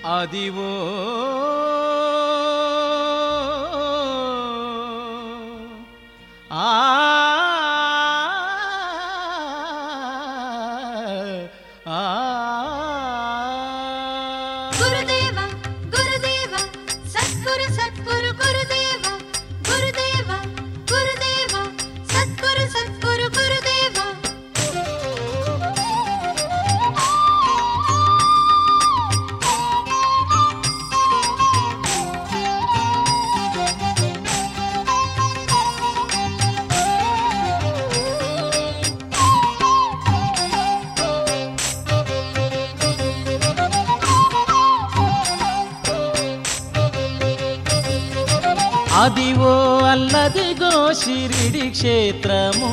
అదివో గురుదేవ గురుదేవ సద్గురు సద్గురు గురుదేవ గురుదేవ గురుదేవ సద్గురు సద్గురు గురుదేవ అదివో అల్లదిగో షిరిడి క్షేత్రము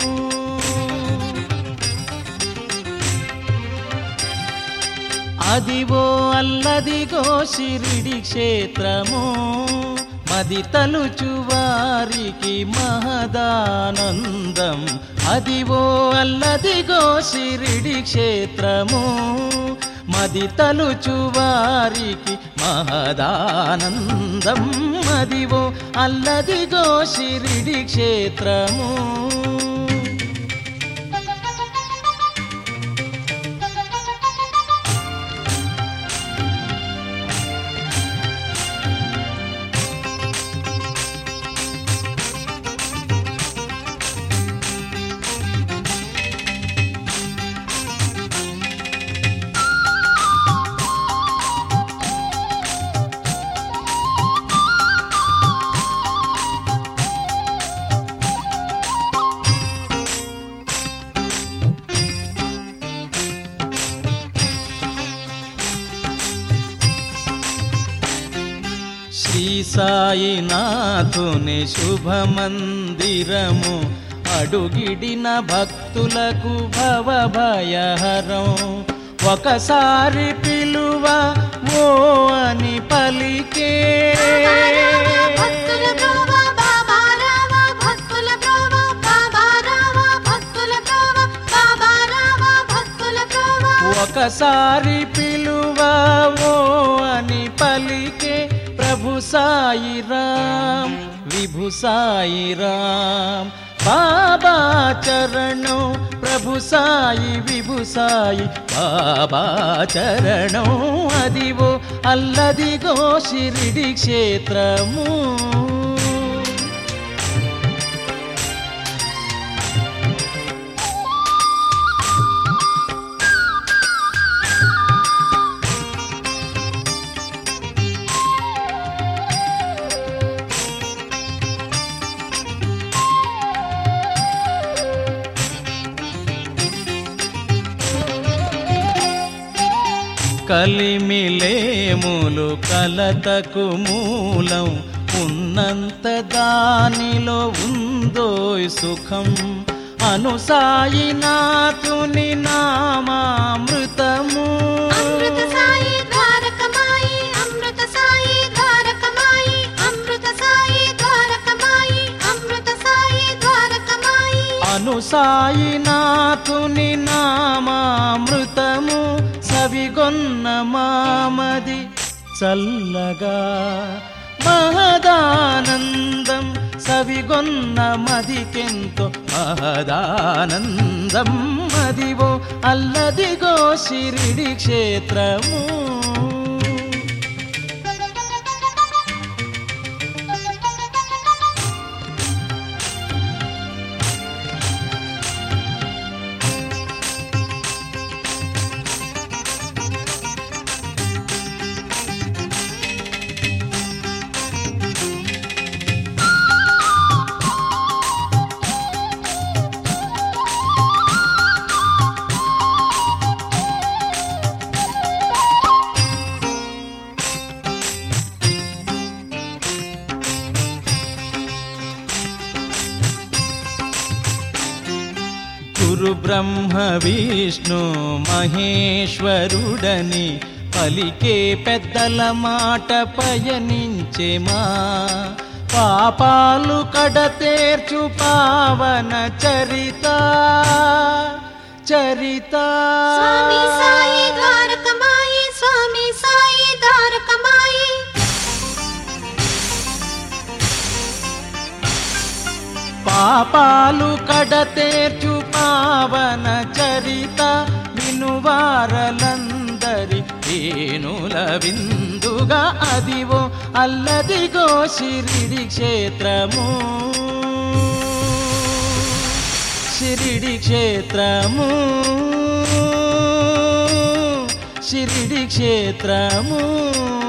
అదివో అల్లదిగో షిరిడి క్షేత్రము మది తలుచు వారికి మహదానందం అదివో అల్లదిగో షిరిడి క్షేత్రము మది తలుచు వారికి మహదానందం అదివో అల్లదిగో షిరిడి క్షేత్రము శ్రీ సాయినాథుని శుభమందిరము అడుగిడిన భక్తులకు భవభయహరం ఒకసారి పిలువ ఓ అని పలికే భక్తుల బ్రోవ బాబా రావా భక్తుల బ్రోవ బాబా రావా భక్తుల బ్రోవ బాబా రావా భక్తుల బ్రోవ ఒకసారి పిలువ ఓ అని పలికే ప్రభు సాయి రామ్ విభు సాయి రామ్ బాబా చరణం ప్రభు సాయి విభు సాయి బాబా చరణం అదివో అల్లదిగో షిరిడి క్షేత్రము కలిమిలేములు కలతకు మూలం ఉన్నంత దానిలో ఉందో సుఖం అనుసాయినాథుని నామామృతము అమృత సాయి ద్వారకమాయి అమృత సాయి ద్వారకమాయి అమృత సాయి ద్వారకమాయి అమృత సాయి ద్వారకమాయి అనుసాయినాథుని నామామృతము సవిగొన్న మామది చల్లగా మహదానందం సవిగొన్న మదికెంతో మహదానందం అదివో అల్లదిగో షిరిడి క్షేత్రము గురు బ్రహ్మ విష్ణు మహేశ్వరుడని పలికే పెద్దల మాట పయనించెమా పాపాలు కడతేర్చు పావన చరిత చరిత స్వామి సాయి ద్వారకమాయి స్వామి సాయి పాపాలు కడతేర్చు పావన చరిత వినువారలందరి ఏనుల విందుగా అదివో అల్లదిగో షిరిడి క్షేత్రము షిరిడి క్షేత్రము షిరిడి క్షేత్రము